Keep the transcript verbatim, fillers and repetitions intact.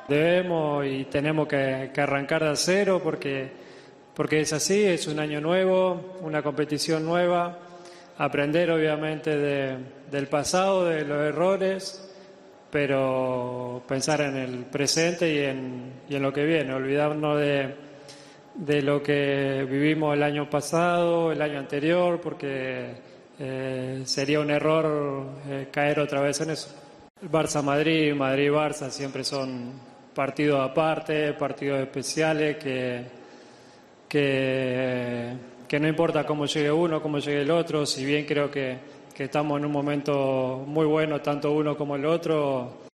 Debemos y tenemos que, que arrancar de cero porque, porque es así, es un año nuevo, una competición nueva, aprender obviamente de, del pasado, de los errores, pero pensar en el presente y en, y en lo que viene, olvidarnos de, de lo que vivimos el año pasado, el año anterior, porque eh, sería un error eh, caer otra vez en eso. El Barça-Madrid, Madrid-Barça siempre son partidos aparte, partidos especiales que, que, que no importa cómo llegue uno, cómo llegue el otro, si bien creo que, que estamos en un momento muy bueno, tanto uno como el otro,